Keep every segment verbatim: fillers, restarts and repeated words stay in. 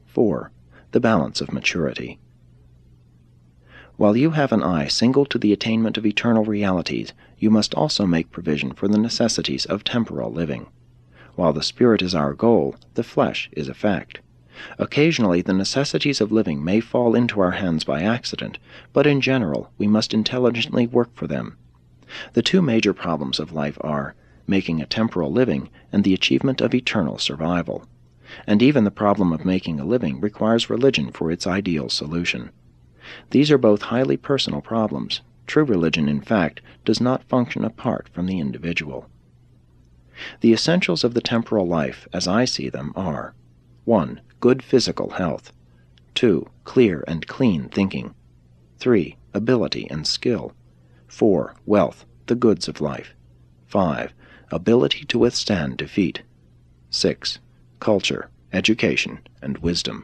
four. The balance of maturity. While you have an eye single to the attainment of eternal realities, you must also make provision for the necessities of temporal living. While the spirit is our goal, the flesh is effect. Occasionally the necessities of living may fall into our hands by accident, but in general we must intelligently work for them. The two major problems of life are making a temporal living and the achievement of eternal survival. And even the problem of making a living requires religion for its ideal solution. These are both highly personal problems. True religion, in fact, does not function apart from the individual. The essentials of the temporal life, as I see them, are one. Good physical health. two. Clear and clean thinking. three. Ability and skill. four. Wealth, the goods of life. five. Ability to withstand defeat. six. Culture, education, and wisdom.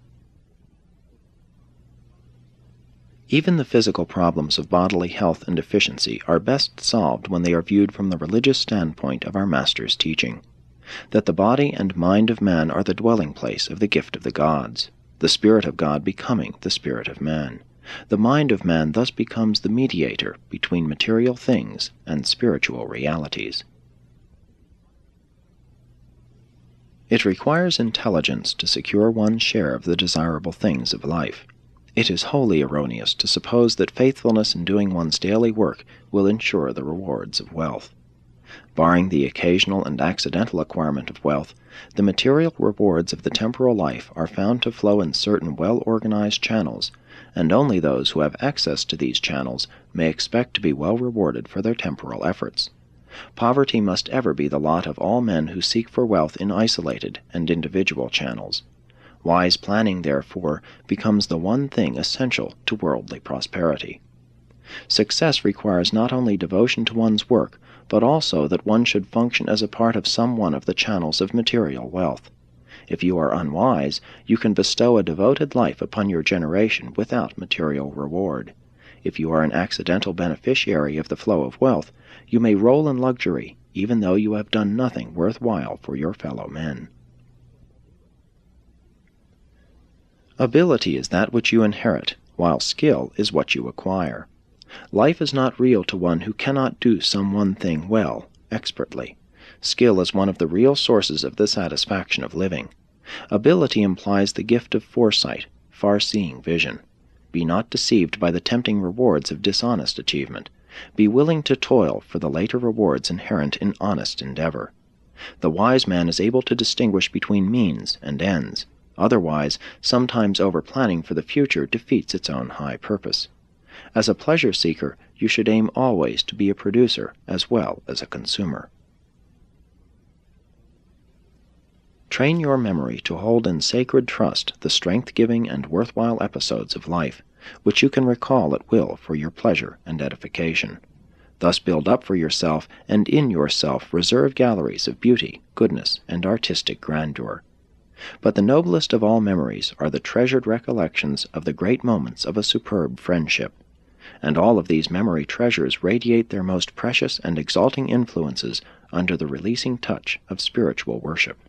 Even the physical problems of bodily health and efficiency are best solved when they are viewed from the religious standpoint of our Master's teaching, that the body and mind of man are the dwelling place of the gift of the gods, the Spirit of God becoming the spirit of man. The mind of man thus becomes the mediator between material things and spiritual realities. It requires intelligence to secure one's share of the desirable things of life. It is wholly erroneous to suppose that faithfulness in doing one's daily work will ensure the rewards of wealth. Barring the occasional and accidental acquirement of wealth, the material rewards of the temporal life are found to flow in certain well-organized channels, and only those who have access to these channels may expect to be well rewarded for their temporal efforts. Poverty must ever be the lot of all men who seek for wealth in isolated and individual channels. Wise planning, therefore, becomes the one thing essential to worldly prosperity. Success requires not only devotion to one's work, but also that one should function as a part of some one of the channels of material wealth. If you are unwise, you can bestow a devoted life upon your generation without material reward. If you are an accidental beneficiary of the flow of wealth, you may roll in luxury, even though you have done nothing worthwhile for your fellow men. Ability is that which you inherit, while skill is what you acquire. Life is not real to one who cannot do some one thing well, expertly. Skill is one of the real sources of the satisfaction of living. Ability implies the gift of foresight, far-seeing vision. Be not deceived by the tempting rewards of dishonest achievement. Be willing to toil for the later rewards inherent in honest endeavor. The wise man is able to distinguish between means and ends. Otherwise, sometimes over-planning for the future defeats its own high purpose. As a pleasure-seeker, you should aim always to be a producer as well as a consumer. Train your memory to hold in sacred trust the strength-giving and worthwhile episodes of life, which you can recall at will for your pleasure and edification. Thus build up for yourself and in yourself reserve galleries of beauty, goodness, and artistic grandeur. But the noblest of all memories are the treasured recollections of the great moments of a superb friendship, and all of these memory treasures radiate their most precious and exalting influences under the releasing touch of spiritual worship.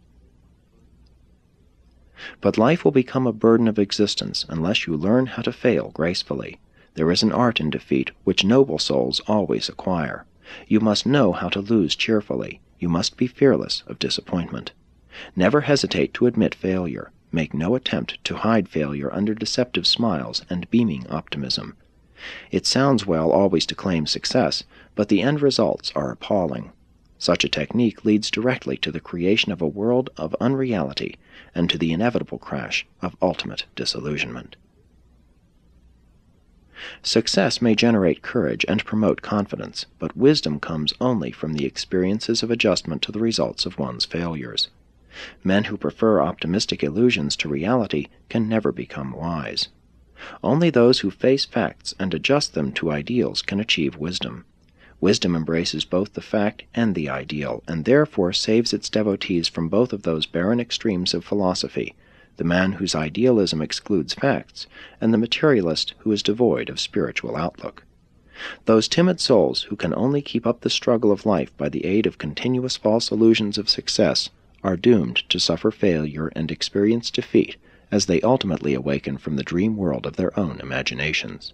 But life will become a burden of existence unless you learn how to fail gracefully. There is an art in defeat which noble souls always acquire. You must know how to lose cheerfully. You must be fearless of disappointment. Never hesitate to admit failure. Make no attempt to hide failure under deceptive smiles and beaming optimism. It sounds well always to claim success, but the end results are appalling. Such a technique leads directly to the creation of a world of unreality and to the inevitable crash of ultimate disillusionment. Success may generate courage and promote confidence, but wisdom comes only from the experiences of adjustment to the results of one's failures. Men who prefer optimistic illusions to reality can never become wise. Only those who face facts and adjust them to ideals can achieve wisdom. Wisdom embraces both the fact and the ideal, and therefore saves its devotees from both of those barren extremes of philosophy, the man whose idealism excludes facts, and the materialist who is devoid of spiritual outlook. Those timid souls who can only keep up the struggle of life by the aid of continuous false illusions of success are doomed to suffer failure and experience defeat as they ultimately awaken from the dream world of their own imaginations.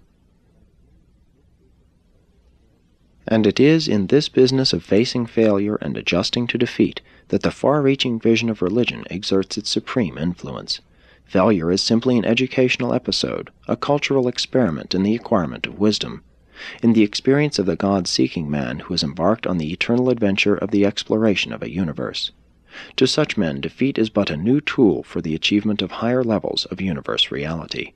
And it is in this business of facing failure and adjusting to defeat that the far-reaching vision of religion exerts its supreme influence. Failure is simply an educational episode, a cultural experiment in the acquirement of wisdom, in the experience of the God-seeking man who has embarked on the eternal adventure of the exploration of a universe. To such men, defeat is but a new tool for the achievement of higher levels of universe reality.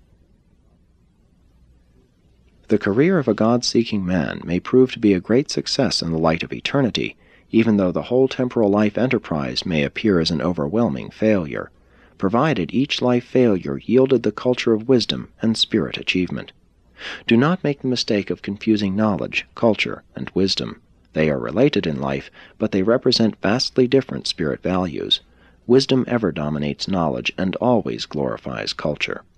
The career of a God-seeking man may prove to be a great success in the light of eternity, even though the whole temporal life enterprise may appear as an overwhelming failure, provided each life failure yielded the culture of wisdom and spirit achievement. Do not make the mistake of confusing knowledge, culture, and wisdom. They are related in life, but they represent vastly different spirit values. Wisdom ever dominates knowledge and always glorifies culture.